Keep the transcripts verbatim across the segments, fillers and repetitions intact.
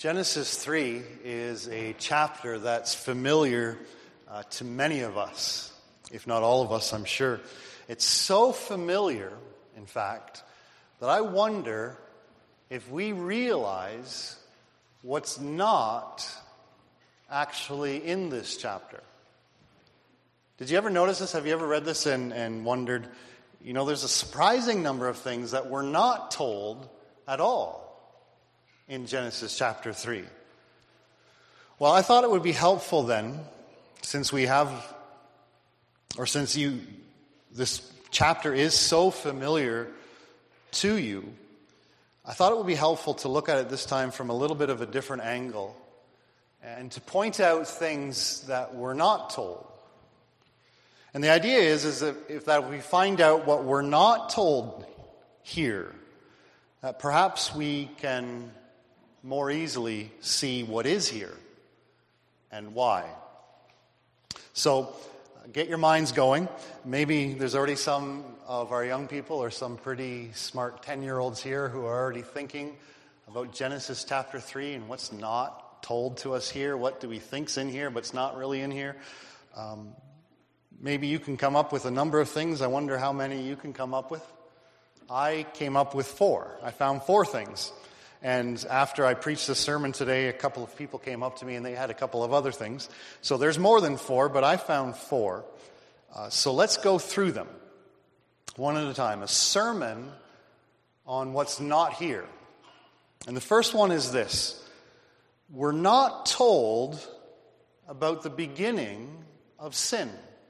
Genesis three is a chapter that's familiar uh, to many of us, if not all of us, I'm sure. It's so familiar, in fact, that I wonder if we realize what's not actually in this chapter. Did you ever notice this? Have you ever read this and, and wondered, you know, there's a surprising number of things that we're not told at all in Genesis chapter three. Well, I thought it would be helpful then, since we have, or since you, this chapter is so familiar to you, I thought it would be helpful to look at it this time from a little bit of a different angle and to point out things that we're not told. And the idea is, is that if that we find out what we're not told here, that perhaps we can more easily see what is here and why. So, get your minds going. Maybe there's already some of our young people or some pretty smart ten-year-olds here who are already thinking about Genesis chapter three and what's not told to us here. What do we think's in here, but it's not really in here? Um, maybe you can come up with a number of things. I wonder how many you can come up with. I came up with four. I found four things. And after I preached this sermon today, a couple of people came up to me and they had a couple of other things. So there's more than four, but I found four. Uh, so let's go through them one at a time. A sermon on what's not here. And the first one is this. We're not told about the beginning of sin.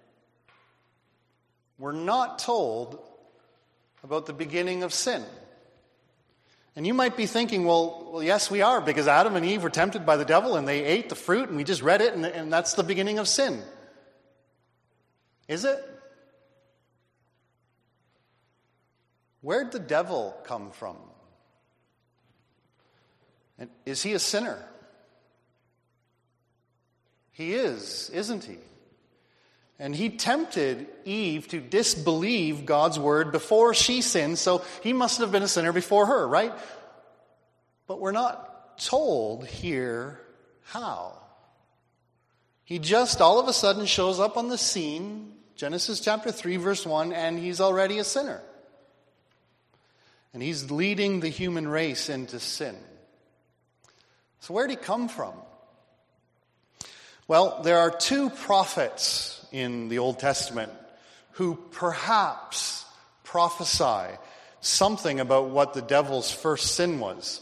We're not told about the beginning of sin. And you might be thinking, well, well, yes, we are, because Adam and Eve were tempted by the devil and they ate the fruit and we just read it and, and that's the beginning of sin. Is it? Where'd the devil come from? And is he a sinner? He is, isn't he? And he tempted Eve to disbelieve God's word before she sinned, so he must have been a sinner before her, right? But we're not told here how. He just all of a sudden shows up on the scene, Genesis chapter three, verse one, and he's already a sinner. And he's leading the human race into sin. So where did he come from? Well, there are two prophets in the Old Testament who perhaps prophesy something about what the devil's first sin was.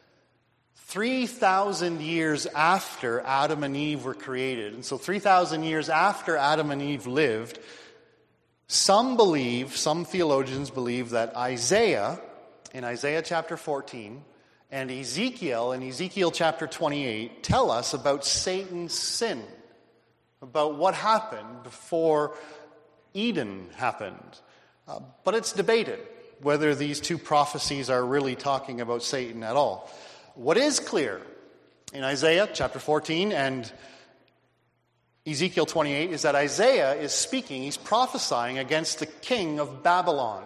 three thousand years after Adam and Eve were created, and so three thousand years after Adam and Eve lived, some believe, some theologians believe that Isaiah, in Isaiah chapter fourteen, and Ezekiel, in Ezekiel chapter twenty-eight, tell us about Satan's sin, about what happened before Eden happened. Uh, but it's debated whether these two prophecies are really talking about Satan at all. What is clear in Isaiah chapter fourteen and Ezekiel twenty-eight is that Isaiah is speaking, he's prophesying against the king of Babylon.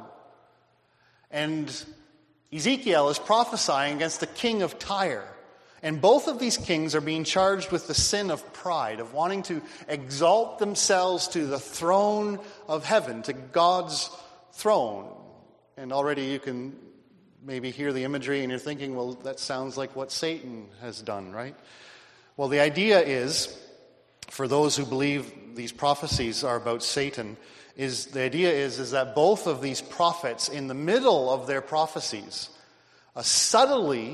And Ezekiel is prophesying against the king of Tyre. And both of these kings are being charged with the sin of pride, of wanting to exalt themselves to the throne of heaven, to God's throne. And already you can maybe hear the imagery and you're thinking, well, that sounds like what Satan has done, right? Well, the idea is, for those who believe these prophecies are about Satan, is the idea is, is that both of these prophets, in the middle of their prophecies, uh, subtly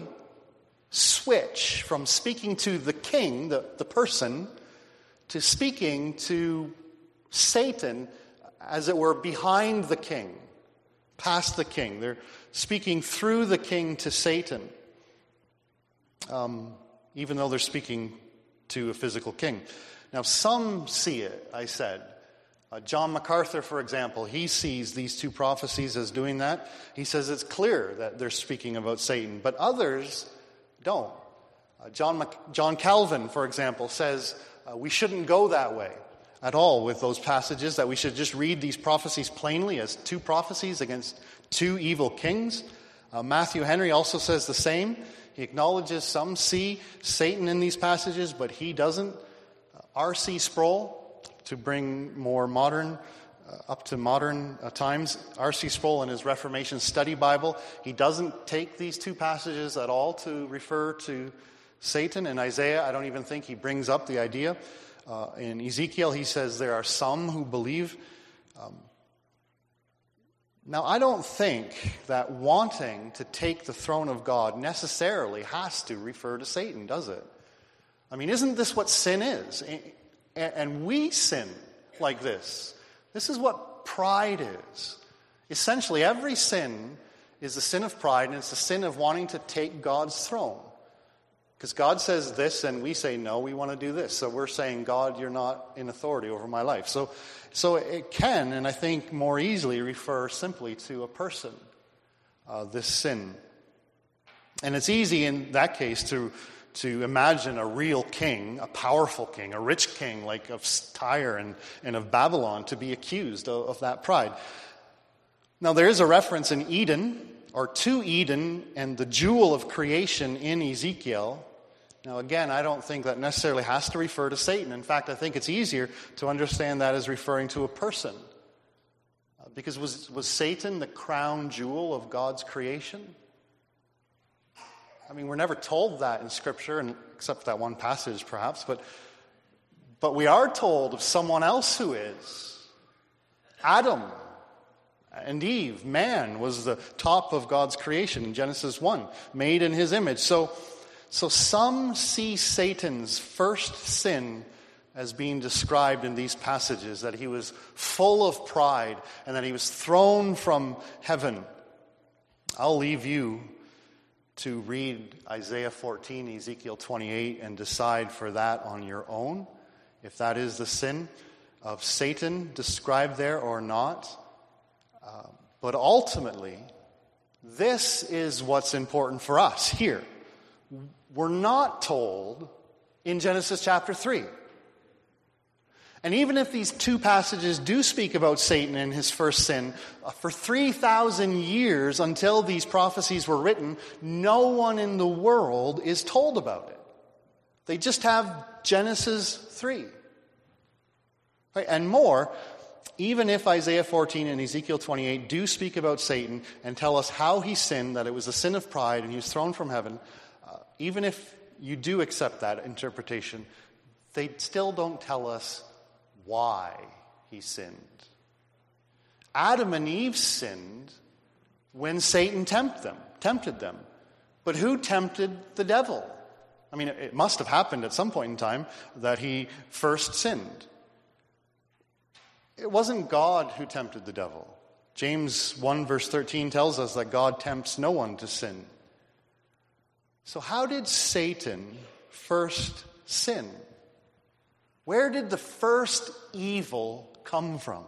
switch from speaking to the king, the, the person, to speaking to Satan, as it were, behind the king, past the king. They're speaking through the king to Satan, um, even though they're speaking to a physical king. Now, some see it, I said. Uh, John MacArthur, for example, he sees these two prophecies as doing that. He says it's clear that they're speaking about Satan, but others don't. Uh, John, Mac- John Calvin, for example, says uh, we shouldn't go that way at all with those passages, that we should just read these prophecies plainly as two prophecies against two evil kings. Uh, Matthew Henry also says the same. He acknowledges some see Satan in these passages, but he doesn't. R C Sproul, to bring more modern, uh, up to modern uh, times, R C Sproul in his Reformation Study Bible, he doesn't take these two passages at all to refer to Satan. In Isaiah, I don't even think he brings up the idea. Uh, in Ezekiel, he says there are some who believe. Um, now, I don't think that wanting to take the throne of God necessarily has to refer to Satan, does it? I mean, isn't this what sin is? And we sin like this. This is what pride is. Essentially, every sin is the sin of pride, and it's the sin of wanting to take God's throne. Because God says this, and we say, no, we want to do this. So we're saying, God, you're not in authority over my life. So, so it can, and I think more easily, refer simply to a person, uh, this sin. And it's easy in that case to, to imagine a real king, a powerful king, a rich king like of Tyre and, and of Babylon to be accused of, of that pride. Now there is a reference in Eden, or to Eden and the jewel of creation in Ezekiel. Now again, I don't think that necessarily has to refer to Satan. In fact, I think it's easier to understand that as referring to a person. Uh, because was, was Satan the crown jewel of God's creation? I mean, we're never told that in Scripture, and except for that one passage perhaps, but, but we are told of someone else who is. Adam and Eve, man, was the top of God's creation in Genesis one, made in his image. So, so some see Satan's first sin as being described in these passages, that he was full of pride and that he was thrown from heaven. I'll leave you to read Isaiah fourteen, Ezekiel twenty-eight, and decide for that on your own, if that is the sin of Satan described there or not. Uh, but ultimately, this is what's important for us here. We're not told in Genesis chapter three. And even if these two passages do speak about Satan and his first sin, uh, for three thousand years until these prophecies were written, no one in the world is told about it. They just have Genesis three. Right? And more, even if Isaiah fourteen and Ezekiel twenty-eight do speak about Satan and tell us how he sinned, that it was a sin of pride and he was thrown from heaven, uh, even if you do accept that interpretation, they still don't tell us why he sinned. Adam and Eve sinned when Satan tempted them, tempted them. But who tempted the devil? I mean, it must have happened at some point in time that he first sinned. It wasn't God who tempted the devil. James one verse thirteen tells us that God tempts no one to sin. So how did Satan first sin? Where did the first evil come from?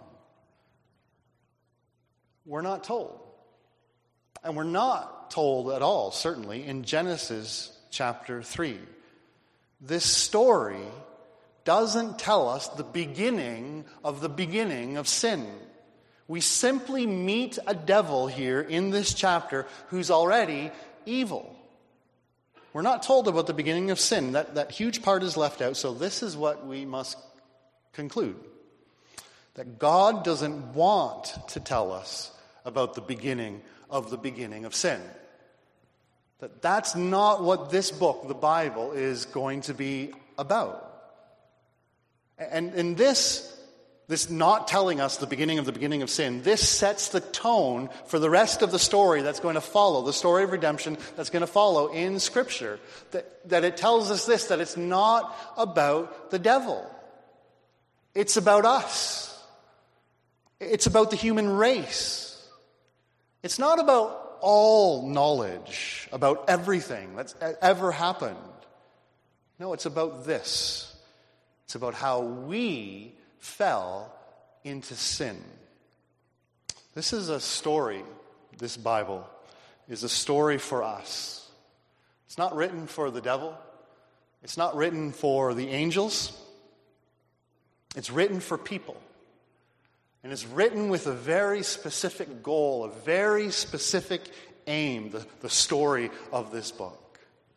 We're not told. And we're not told at all, certainly, in Genesis chapter three. This story doesn't tell us the beginning of the beginning of sin. We simply meet a devil here in this chapter who's already evil. We're not told about the beginning of sin. That, that huge part is left out, so this is what we must conclude. That God doesn't want to tell us about the beginning of the beginning of sin. That that's not what this book, the Bible, is going to be about. And, and this, this not telling us the beginning of the beginning of sin, this sets the tone for the rest of the story that's going to follow, the story of redemption that's going to follow in Scripture. That, that it tells us this, that it's not about the devil. It's about us. It's about the human race. It's not about all knowledge, about everything that's ever happened. No, it's about this. It's about how we fell into sin. This is a story, this Bible is a story for us. It's not written for the devil. It's not written for the angels. It's written for people. And it's written with a very specific goal, a very specific aim, the, the story of this book.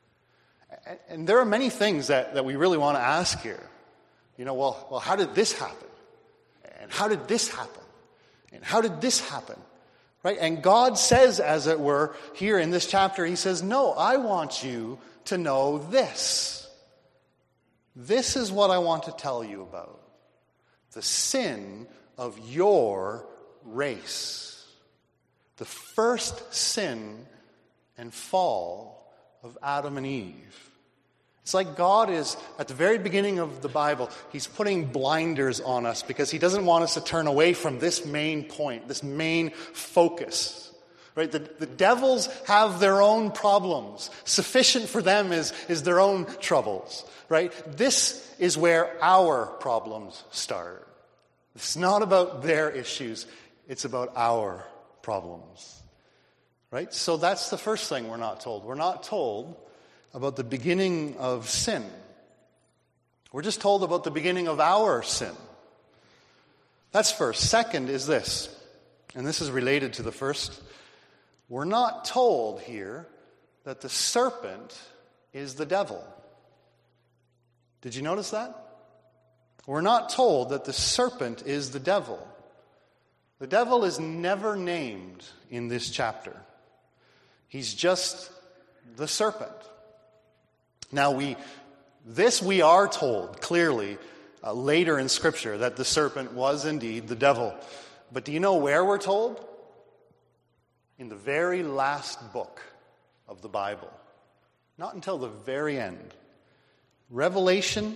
And, and there are many things that, that we really want to ask here. You know, well, well, how did this happen? And how did this happen? And how did this happen? Right? And God says, as it were, here in this chapter, he says, no, I want you to know this. This is what I want to tell you about. The sin of your race. The first sin and fall of Adam and Eve. It's like God is, at the very beginning of the Bible, he's putting blinders on us because he doesn't want us to turn away from this main point, this main focus. Right? The, the devils have their own problems. Sufficient for them is, is their own troubles. Right? This is where our problems start. It's not about their issues. It's about our problems. Right? So that's the first thing we're not told. We're not told about the beginning of sin. We're just told about the beginning of our sin. That's first. Second is this, and this is related to the first. We're not told here that the serpent is the devil. Did you notice that? We're not told that the serpent is the devil. The devil is never named in this chapter. He's just the serpent. Now, we, this we are told clearly uh, later in Scripture that the serpent was indeed the devil. But do you know where we're told? In the very last book of the Bible. Not until the very end. Revelation,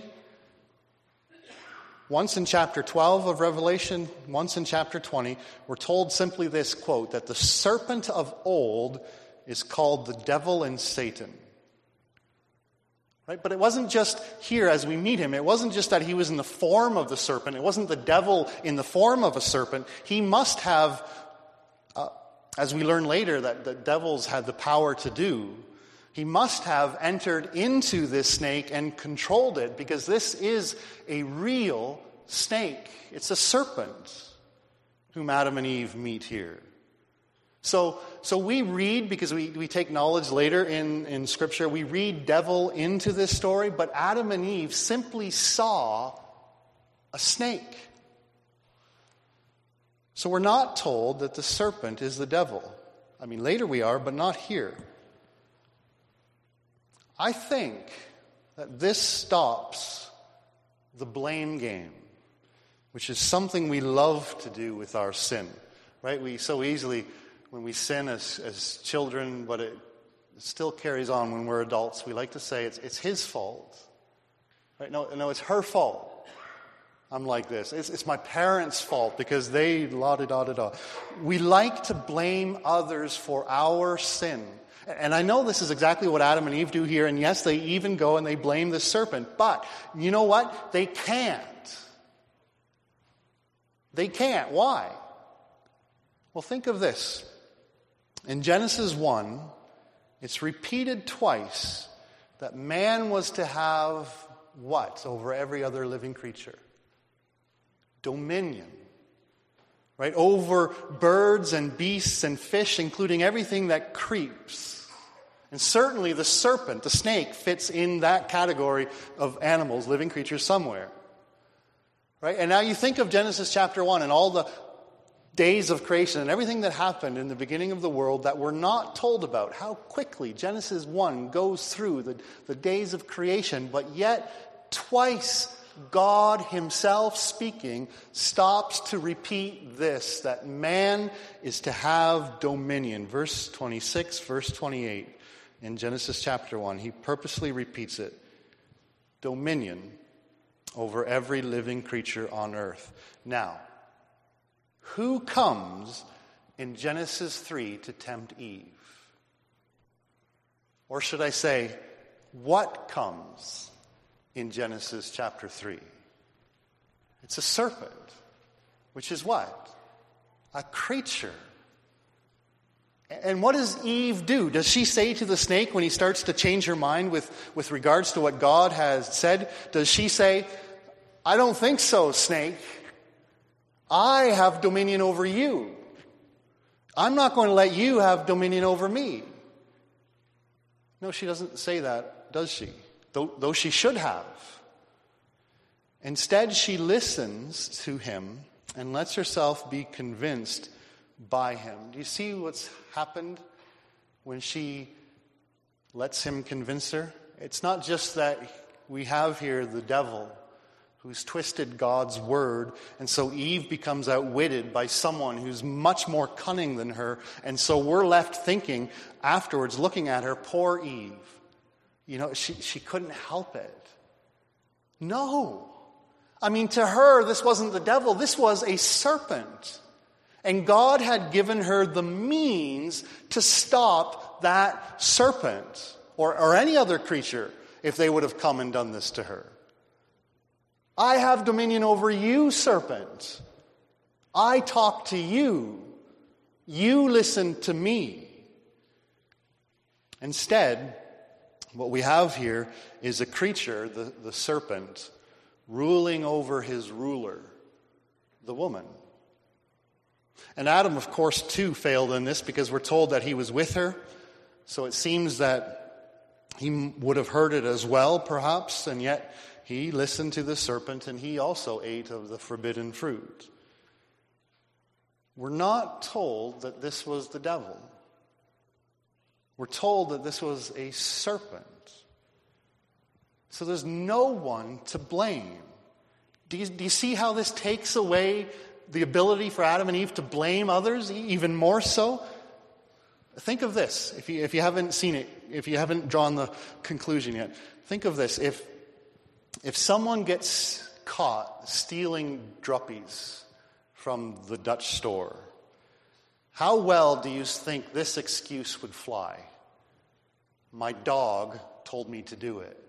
once in chapter twelve of Revelation, once in chapter twenty, we're told simply this quote, that the serpent of old is called the devil and Satan. Right? But it wasn't just here as we meet him. It wasn't just that he was in the form of the serpent. It wasn't the devil in the form of a serpent. He must have, uh, as we learn later that the devils had the power to do, he must have entered into this snake and controlled it, because this is a real snake. It's a serpent whom Adam and Eve meet here. So, so we read, because we, we take knowledge later in, in Scripture, we read devil into this story, but Adam and Eve simply saw a snake. So we're not told that the serpent is the devil. I mean, later we are, but not here. I think that this stops the blame game, which is something we love to do with our sin. Right? We so easily, when we sin as, as children, but it still carries on when we're adults, we like to say it's, it's his fault. Right? No, no, it's her fault. I'm like this. It's, it's my parents' fault because they la-da-da-da-da. We like to blame others for our sin. And I know this is exactly what Adam and Eve do here, and yes, they even go and they blame the serpent. But you know what? They can't. They can't. Why? Well, think of this. In Genesis one, it's repeated twice that man was to have what over every other living creature? Dominion. Right? Over birds and beasts and fish, including everything that creeps. And certainly the serpent, the snake, fits in that category of animals, living creatures somewhere. Right? And now you think of Genesis chapter one and all the days of creation and everything that happened in the beginning of the world that we're not told about. How quickly Genesis one goes through the, the days of creation, but yet twice God himself speaking stops to repeat this, that man is to have dominion. Verse twenty-six, verse twenty-eight in Genesis chapter one, he purposely repeats it. Dominion over every living creature on earth. Now, who comes in Genesis three to tempt Eve? Or should I say, what comes in Genesis chapter three? It's a serpent, which is what? A creature. And what does Eve do? Does she say to the snake when he starts to change her mind with, with regards to what God has said? Does she say, I don't think so, snake. I have dominion over you. I'm not going to let you have dominion over me. No, she doesn't say that does she? Though, though she should have. Instead, she listens to him and lets herself be convinced by him. Do you see what's happened when she lets him convince her? It's not just that we have here the devil who's twisted God's word, and so Eve becomes outwitted by someone who's much more cunning than her, and so we're left thinking afterwards, looking at her, poor Eve. You know, she, she couldn't help it. No. I mean, to her, this wasn't the devil, this was a serpent. And God had given her the means to stop that serpent, or, or any other creature, if they would have come and done this to her. I have dominion over you, serpent. I talk to you. You listen to me. Instead, what we have here is a creature, the, the serpent, ruling over his ruler, the woman. And Adam, of course, too failed in this because we're told that he was with her. So it seems that he would have heard it as well, perhaps, and yet he listened to the serpent, and he also ate of the forbidden fruit. We're not told that this was the devil. We're told that this was a serpent. So there's no one to blame. Do you, do you see how this takes away the ability for Adam and Eve to blame others, even more so? Think of this, if you, if you haven't seen it, if you haven't drawn the conclusion yet. Think of this. If If someone gets caught stealing druppies from the Dutch store, how well do you think this excuse would fly? My dog told me to do it.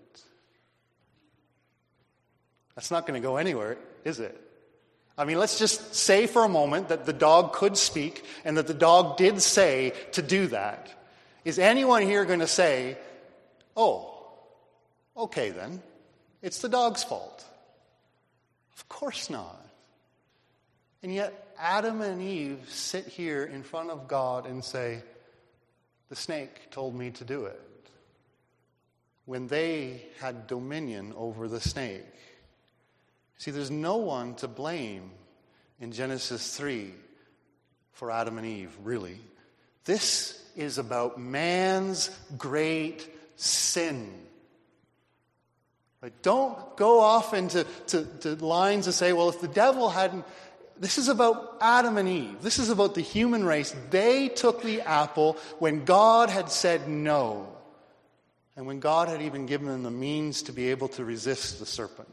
That's not going to go anywhere, is it? I mean, let's just say for a moment that the dog could speak and that the dog did say to do that. Is anyone here going to say, oh, okay then, it's the dog's fault? Of course not. And yet Adam and Eve sit here in front of God and say, the snake told me to do it, when they had dominion over the snake. See, there's no one to blame in Genesis three for Adam and Eve, really. This is about man's great sin. Right? Don't go off into to, to lines and say, well, if the devil hadn't... This is about Adam and Eve. This is about the human race. They took the apple when God had said no. And when God had even given them the means to be able to resist the serpent.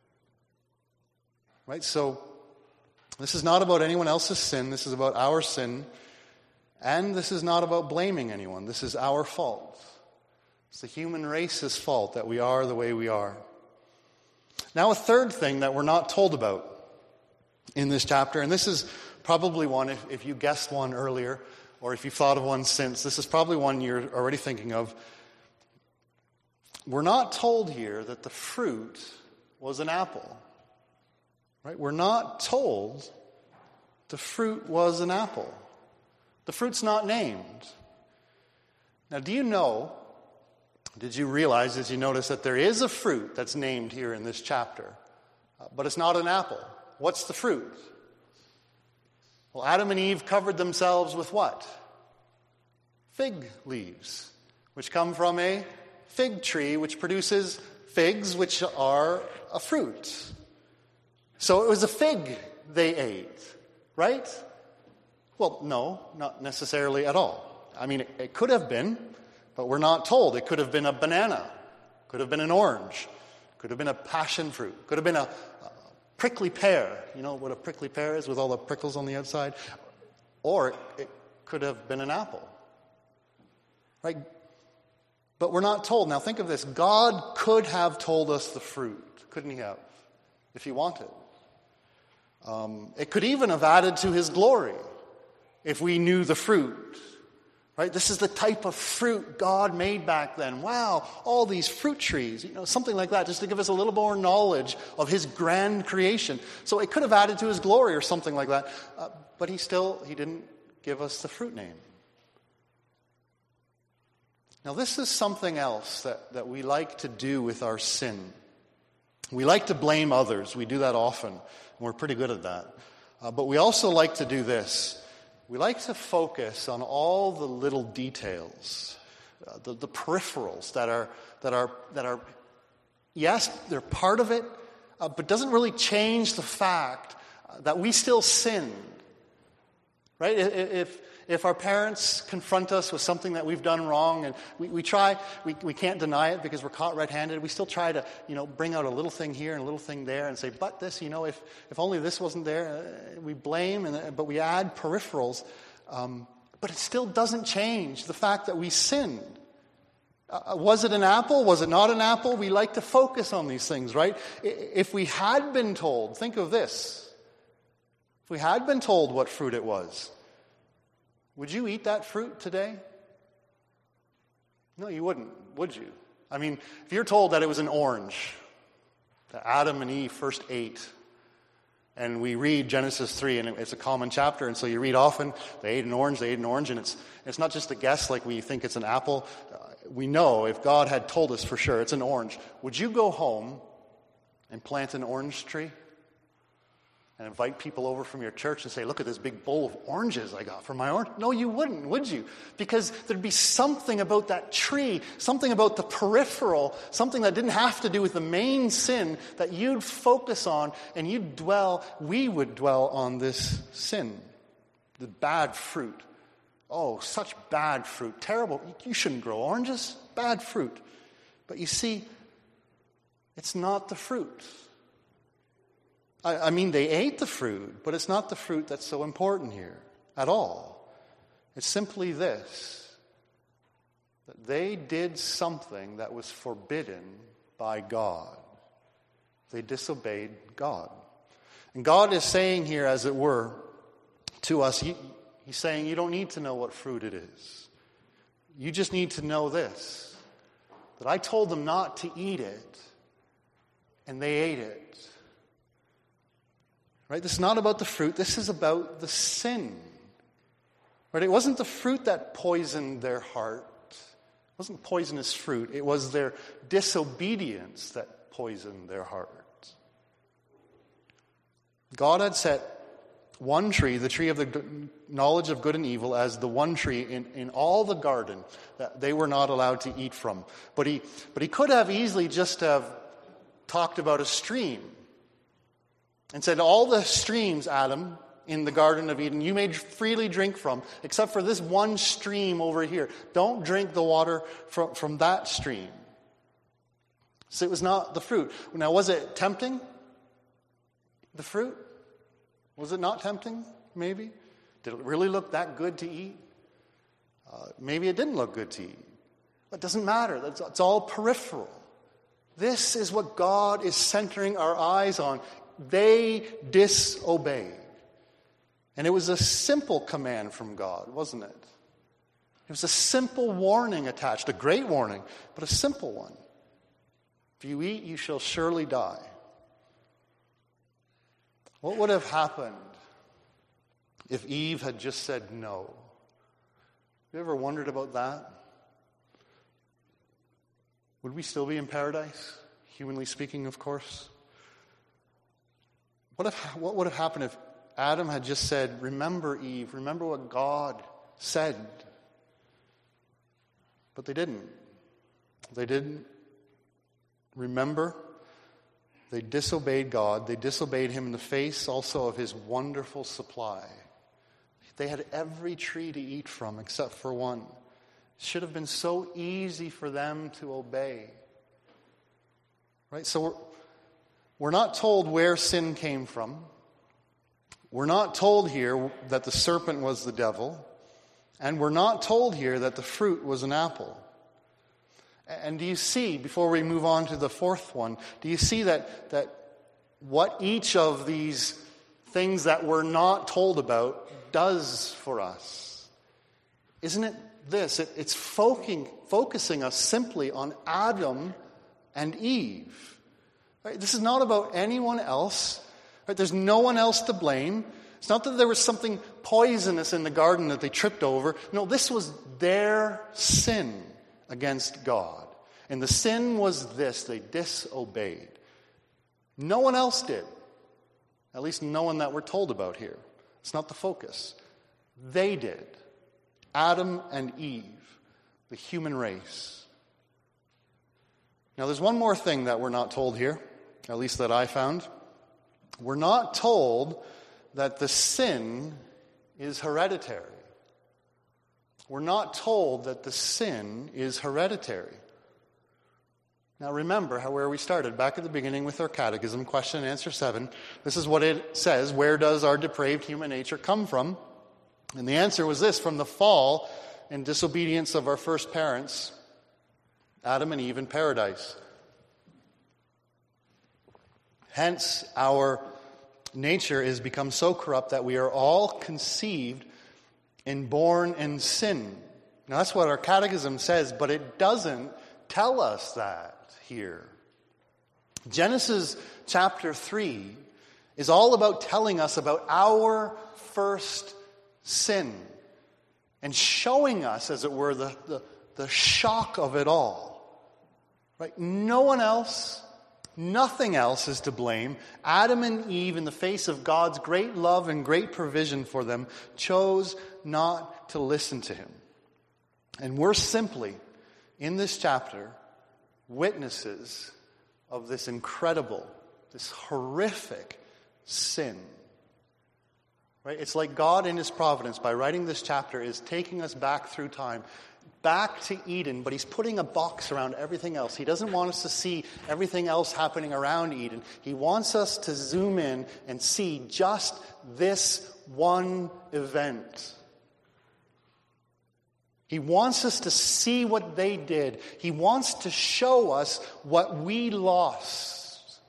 Right? So, this is not about anyone else's sin. This is about our sin. And this is not about blaming anyone. This is our fault. It's the human race's fault that we are the way we are. Now, a third thing that we're not told about in this chapter, and this is probably one, if, if you guessed one earlier, or if you've thought of one since, this is probably one you're already thinking of. We're not told here that the fruit was an apple. Right? We're not told the fruit was an apple. The fruit's not named. Now, do you know, did you realize, did you notice that there is a fruit that's named here in this chapter, uh, but it's not an apple? What's the fruit? Well, Adam and Eve covered themselves with what? Fig leaves, which come from a fig tree, which produces figs, which are a fruit. So it was a fig they ate, right? Well, no, not necessarily at all. I mean, it, it could have been, but we're not told. It could have been a banana, could have been an orange, could have been a passion fruit, could have been a, a prickly pear. You know what a prickly pear is with all the prickles on the outside? Or it could have been an apple, right? But we're not told. Now think of this. God could have told us the fruit, couldn't he have, if he wanted? Um, it could even have added to his glory if we knew the fruit. Right? This is the type of fruit God made back then. Wow, all these fruit trees, you know, something like that, just to give us a little more knowledge of his grand creation. So it could have added to his glory or something like that. Uh, but he still, he didn't give us the fruit name. Now, this is something else that, that we like to do with our sin. We like to blame others. We do that often, and we're pretty good at that. Uh, but we also like to do this. We like to focus on all the little details, uh, the, the peripherals that are, that are, that are, yes, they're part of it, uh, but doesn't really change the fact uh, that we still sinned. Right? If if our parents confront us with something that we've done wrong, and we, we try, we, we can't deny it because we're caught red-handed, we still try to, you know, bring out a little thing here and a little thing there and say, but this, you know, if, if only this wasn't there, uh, we blame, and but we add peripherals. Um, but it still doesn't change the fact that we sinned. Uh, was it an apple? Was it not an apple? We like to focus on these things, right? If we had been told, think of this. If we had been told what fruit it was, would you eat that fruit today? No, you wouldn't, would you? I mean, if you're told that it was an orange, that Adam and Eve first ate, and we read Genesis three, and it's a common chapter, and so you read often, they ate an orange, they ate an orange, and it's it's not just a guess like we think it's an apple. Uh, we know if God had told us for sure it's an orange, would you go home and plant an orange tree? And invite people over from your church and say, look at this big bowl of oranges I got for my orange. No, you wouldn't, would you? Because there'd be something about that tree, something about the peripheral, something that didn't have to do with the main sin that you'd focus on, and you'd dwell, we would dwell on this sin, the bad fruit. Oh, such bad fruit, terrible. You shouldn't grow oranges, bad fruit. But you see, it's not the fruit. I mean, they ate the fruit, but it's not the fruit that's so important here at all. It's simply this, that they did something that was forbidden by God. They disobeyed God. And God is saying here, as it were, to us, he, he's saying, you don't need to know what fruit it is. You just need to know this, that I told them not to eat it, and they ate it. Right? This is not about the fruit. This is about the sin. Right? It wasn't the fruit that poisoned their heart. It wasn't poisonous fruit. It was their disobedience that poisoned their heart. God had set one tree, the tree of the knowledge of good and evil, as the one tree in, in all the garden that they were not allowed to eat from. But he, but he could have easily just have talked about a stream and said, all the streams, Adam, in the Garden of Eden, you may freely drink from, except for this one stream over here. Don't drink the water from, from that stream. So it was not the fruit. Now, was it tempting? The fruit? Was it not tempting? Maybe. Did it really look that good to eat? Uh, maybe it didn't look good to eat. It doesn't matter. That's, it's all peripheral. This is what God is centering our eyes on. They disobeyed. And it was a simple command from God, wasn't it? It was a simple warning attached, a great warning, but a simple one. If you eat, you shall surely die. What would have happened if Eve had just said no? Have you ever wondered about that? Would we still be in paradise? Humanly speaking, of course. What if, what would have happened if Adam had just said, remember, Eve, remember what God said? But they didn't. They didn't remember. They disobeyed God. They disobeyed him in the face also of his wonderful supply. They had every tree to eat from except for one. It should have been so easy for them to obey. Right? So we're, we're not told where sin came from. We're not told here that the serpent was the devil. And we're not told here that the fruit was an apple. And do you see, before we move on to the fourth one, do you see that, that what each of these things that we're not told about does for us? Isn't it this? It, it's focusing, focusing us simply on Adam and Eve. Right? This is not about anyone else. Right? There's no one else to blame. It's not that there was something poisonous in the garden that they tripped over. No, this was their sin. against God. And the sin was this: they disobeyed. No one else did. At least no one that we're told about here. It's not the focus. They did. Adam and Eve, the human race. Now there's one more thing that we're not told here, at least that I found. We're not told that the sin is hereditary. We're not told that the sin is hereditary. Now remember how where we started, back at the beginning with our catechism, question and answer seven. This is what it says: where does our depraved human nature come from? And the answer was this: from the fall and disobedience of our first parents, Adam and Eve in paradise. Hence, our nature is become so corrupt that we are all conceived and born in sin. Now that's what our catechism says, but it doesn't tell us that here. Genesis chapter three is all about telling us about our first sin and showing us, as it were, the, the, the shock of it all. Right? No one else, nothing else is to blame. Adam and Eve, in the face of God's great love and great provision for them, chose not to listen to him. And we're simply, in this chapter, witnesses of this incredible, this horrific sin. Right? It's like God in his providence, by writing this chapter, is taking us back through time, back to Eden, but he's putting a box around everything else. He doesn't want us to see everything else happening around Eden. He wants us to zoom in and see just this one event. He wants us to see what they did. He wants to show us what we lost.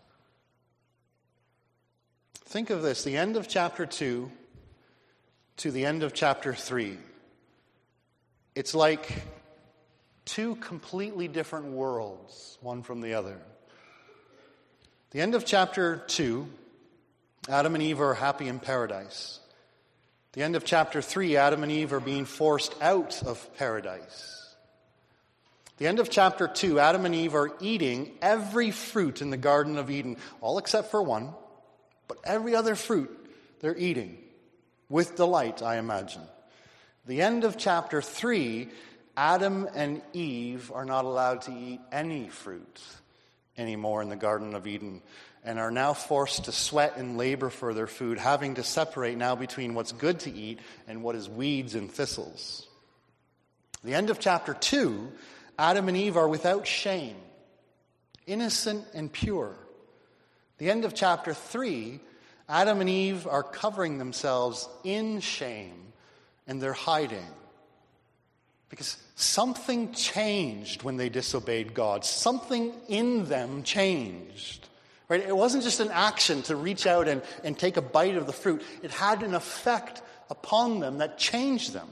Think of this: the end of chapter two to the end of chapter three. It's like two completely different worlds, one from the other. The end of chapter two, Adam and Eve are happy in paradise. The end of chapter three, Adam and Eve are being forced out of paradise. The end of chapter two, Adam and Eve are eating every fruit in the Garden of Eden, all except for one, but every other fruit they're eating, with delight, I imagine. The end of chapter three, Adam and Eve are not allowed to eat any fruit anymore in the Garden of Eden, and are now forced to sweat and labor for their food, having to separate now between what's good to eat and what is weeds and thistles. The end of chapter two, Adam and Eve are without shame, innocent and pure. The end of chapter three, Adam and Eve are covering themselves in shame, and they're hiding. Because something changed when they disobeyed God. Something in them changed. Right? It wasn't just an action to reach out and, and take a bite of the fruit. It had an effect upon them that changed them.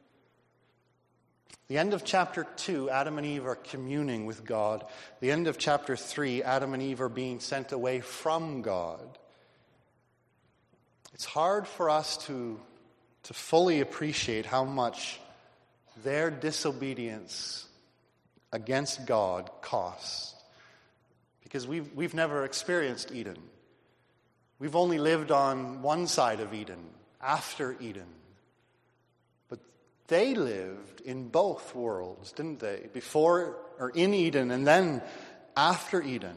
The end of chapter two, Adam and Eve are communing with God. The end of chapter three, Adam and Eve are being sent away from God. It's hard for us to, to fully appreciate how much their disobedience against God cost. Because we've, we've never experienced Eden. We've only lived on one side of Eden, after Eden. But they lived in both worlds, didn't they? Before, or in Eden, and then after Eden.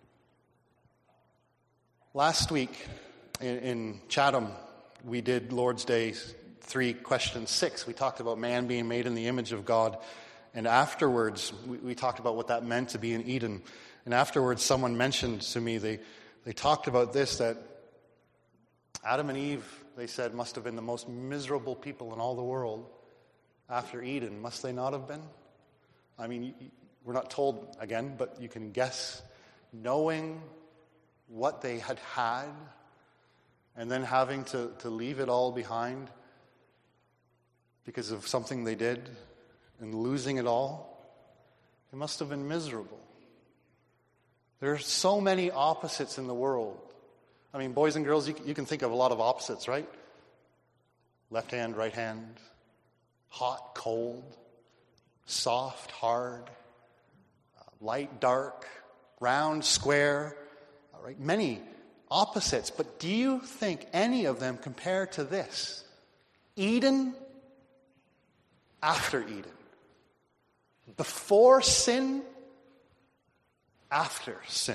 Last week in, in Chatham, we did Lord's Day three, question six. We talked about man being made in the image of God. And afterwards, we, we talked about what that meant to be in Eden. And afterwards, someone mentioned to me, they, they talked about this, that Adam and Eve, they said, must have been the most miserable people in all the world after Eden. Must they not have been? I mean, we're not told again, but you can guess, knowing what they had had and then having to, to leave it all behind because of something they did and losing it all. It must have been miserable. There are so many opposites in the world. I mean, boys and girls, you, you can think of a lot of opposites, right? Left hand, right hand, hot, cold, soft, hard, uh, light, dark, round, square, all right, many opposites. But do you think any of them compare to this? Eden after Eden. Before sin, after sin.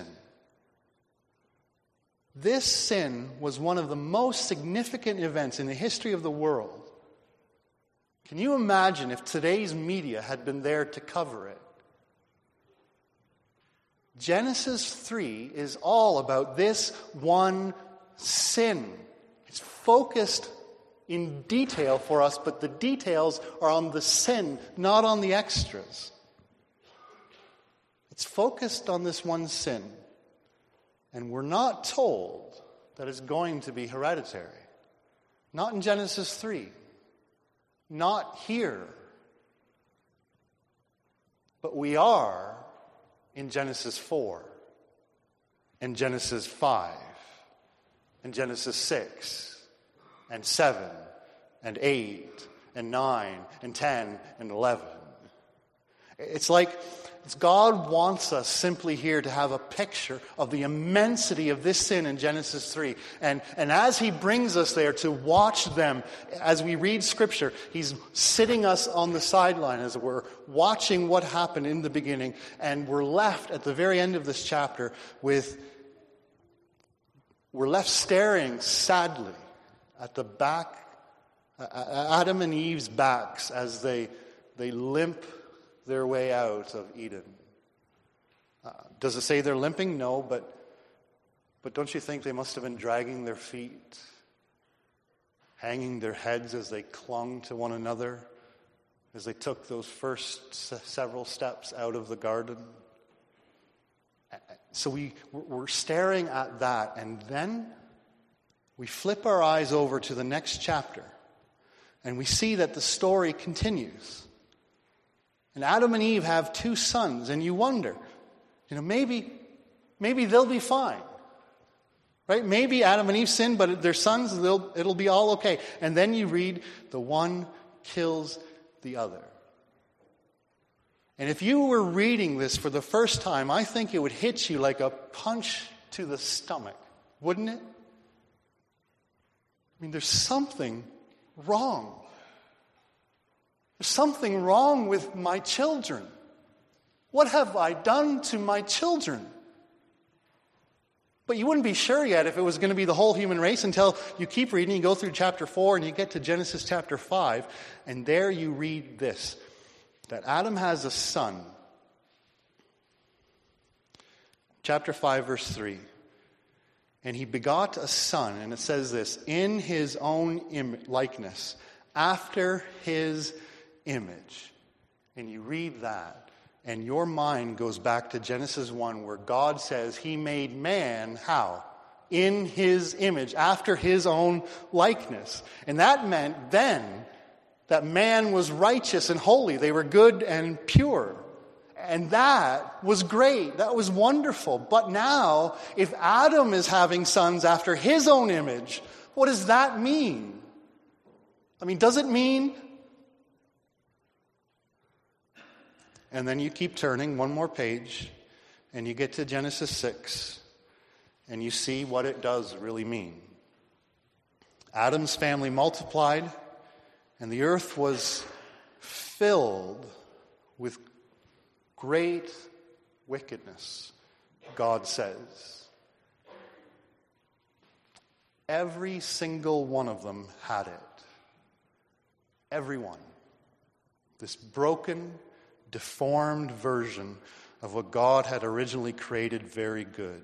This sin was one of the most significant events in the history of the world. Can you imagine if today's media had been there to cover it? Genesis three is all about this one sin. It's focused in detail for us, but the details are on the sin, not on the extras. It's focused on this one sin. And we're not told that it's going to be hereditary. Not in Genesis three. Not here. But we are in Genesis four. And Genesis five. And Genesis six. And seven. And eight. And nine. And ten. And eleven. It's like it's God wants us simply here to have a picture of the immensity of this sin in Genesis three. And, and as he brings us there to watch them, as we read Scripture, he's sitting us on the sideline as we're watching what happened in the beginning. And we're left at the very end of this chapter with, we're left staring sadly at the back, Adam and Eve's backs as they, they limp their way out of Eden. Uh, does it say they're limping? No, but but don't you think they must have been dragging their feet, hanging their heads as they clung to one another, as they took those first se- several steps out of the garden? So we, we're staring at that, and then we flip our eyes over to the next chapter, and we see that the story continues. And Adam and Eve have two sons, and you wonder, you know, maybe, maybe they'll be fine, right? Maybe Adam and Eve sinned, but their sons, they'll, it'll be all okay. And then you read, the one kills the other. And if you were reading this for the first time, I think it would hit you like a punch to the stomach, wouldn't it? I mean, there's something wrong. There's something wrong with my children. What have I done to my children? But you wouldn't be sure yet if it was going to be the whole human race until you keep reading, you go through chapter four, and you get to Genesis chapter five, and there you read this, that Adam has a son. Chapter five, verse three. And he begot a son, and it says this, in his own im- likeness, after his image. And you read that, and your mind goes back to Genesis one, where God says he made man, how? In his image, after his own likeness. And that meant then that man was righteous and holy. They were good and pure. And that was great. That was wonderful. But now, if Adam is having sons after his own image, what does that mean? I mean, does it mean... And then you keep turning one more page, and you get to Genesis six, and you see what it does really mean. Adam's family multiplied, and the earth was filled with great wickedness, God says. Every single one of them had it. Every one. This broken, deformed version of what God had originally created very good.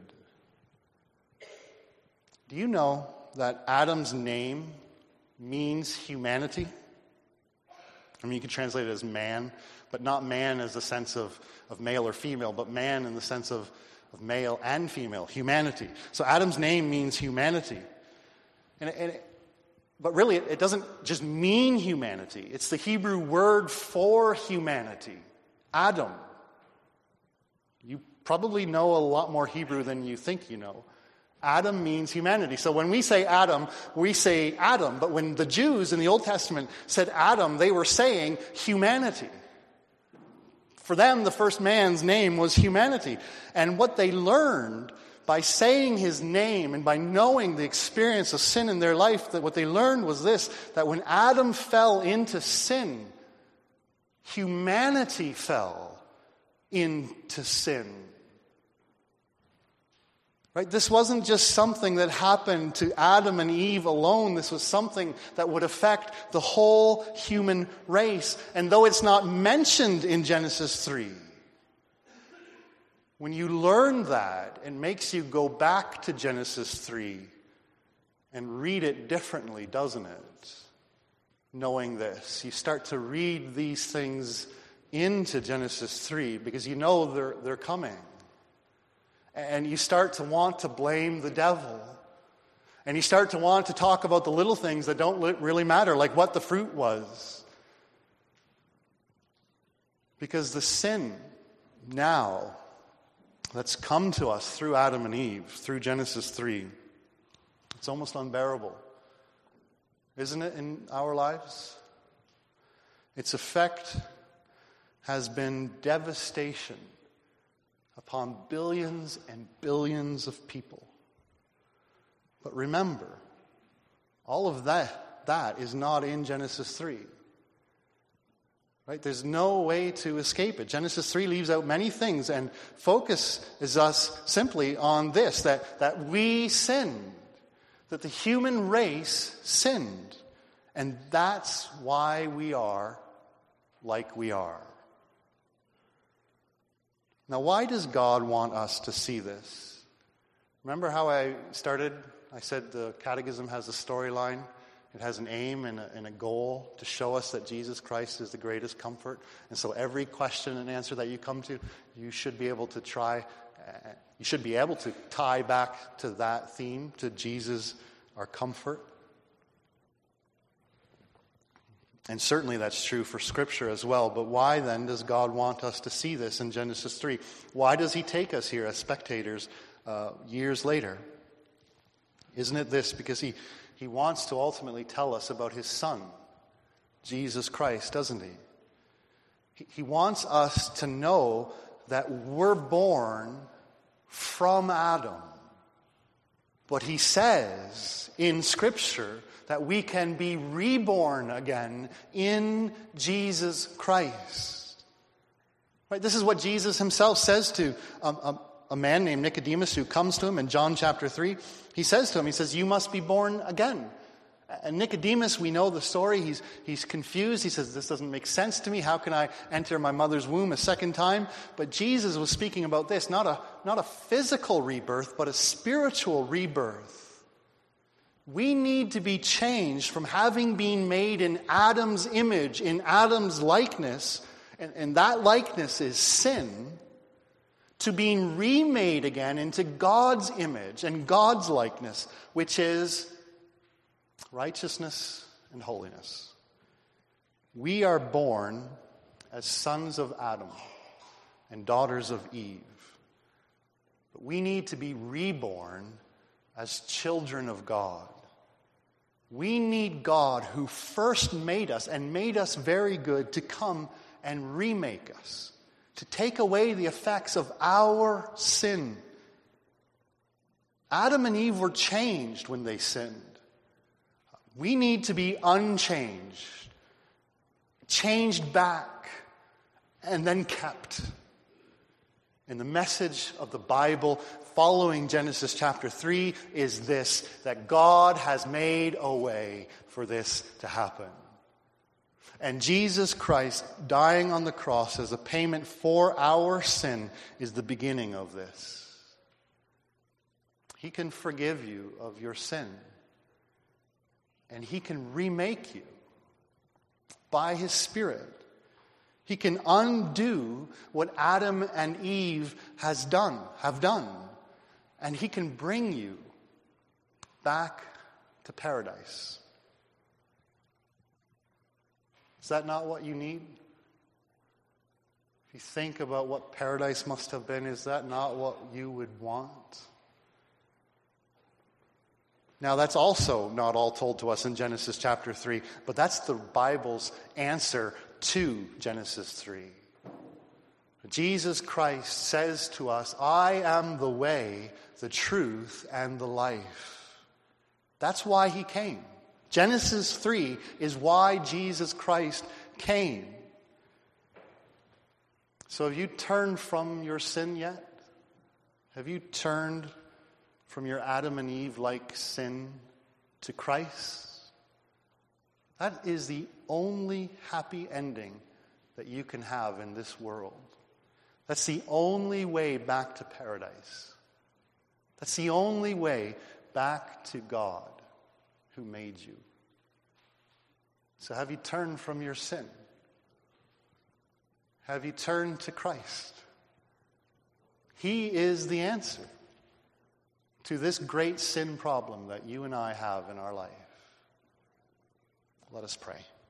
Do you know that Adam's name means humanity? I mean, you can translate it as man, but not man as the sense of, of male or female, but man in the sense of, of male and female, humanity. So Adam's name means humanity. And, and it, but really, it, it doesn't just mean humanity. It's the Hebrew word for humanity. Adam. You probably know a lot more Hebrew than you think you know. Adam means humanity. So when we say Adam, we say Adam. But when the Jews in the Old Testament said Adam, they were saying humanity. For them, the first man's name was humanity. And what they learned by saying his name and by knowing the experience of sin in their life, that what they learned was this, that when Adam fell into sin, humanity fell into sin. Right? This wasn't just something that happened to Adam and Eve alone. This was something that would affect the whole human race. And though it's not mentioned in Genesis three, when you learn that, it makes you go back to Genesis three and read it differently, doesn't it? Knowing this. You start to read these things into Genesis three because you know they're, they're coming. And you start to want to blame the devil. And you start to want to talk about the little things that don't really matter, like what the fruit was. Because the sin now that's come to us through Adam and Eve, through Genesis three, it's almost unbearable. Isn't it, in our lives? Its effect has been devastation upon billions and billions of people. But remember, all of that, that is not in Genesis three. Right? There's no way to escape it. Genesis three leaves out many things and focuses us simply on this, that, that we sinned, that the human race sinned. And that's why we are like we are. Now, why does God want us to see this? Remember how I started? I said the Catechism has a storyline. It has an aim and a, and a goal to show us that Jesus Christ is the greatest comfort. And so every question and answer that you come to, you should be able to try, uh, you should be able to tie back to that theme, to Jesus, our comfort. And certainly that's true for Scripture as well. But why then does God want us to see this in Genesis three? Why does he take us here as spectators uh, years later? Isn't it this? Because he, he wants to ultimately tell us about his Son, Jesus Christ, doesn't he? he? He wants us to know that we're born from Adam. But he says in Scripture that we can be reborn again in Jesus Christ. Right? This is what Jesus himself says to um, a, a man named Nicodemus who comes to him in John chapter three. He says to him, he says, you must be born again. And Nicodemus, we know the story. He's, he's confused. He says, this doesn't make sense to me. How can I enter my mother's womb a second time? But Jesus was speaking about this, not a, not a physical rebirth, but a spiritual rebirth. We need to be changed from having been made in Adam's image, in Adam's likeness, and, and that likeness is sin, to being remade again into God's image and God's likeness, which is righteousness and holiness. We are born as sons of Adam and daughters of Eve. But we need to be reborn as children of God. We need God, who first made us and made us very good, to come and remake us, to take away the effects of our sin. Adam and Eve were changed when they sinned. We need to be unchanged, changed back, and then kept. And the message of the Bible following Genesis chapter three is this, that God has made a way for this to happen. And Jesus Christ dying on the cross as a payment for our sin is the beginning of this. He can forgive you of your sin. And he can remake you by his Spirit. He can undo what Adam and Eve has done, have done. And he can bring you back to paradise. Is that not what you need? If you think about what paradise must have been, is that not what you would want? Now, that's also not all told to us in Genesis chapter three, but that's the Bible's answer to Genesis three. Jesus Christ says to us, I am the way, the truth, and the life. That's why he came. Genesis three is why Jesus Christ came. So have you turned from your sin yet? Have you turned from your Adam and Eve-like sin to Christ? That is the only happy ending that you can have in this world. That's the only way back to paradise. That's the only way back to God who made you. So have you turned from your sin? Have you turned to Christ? He is the answer to this great sin problem that you and I have in our life. Let us pray.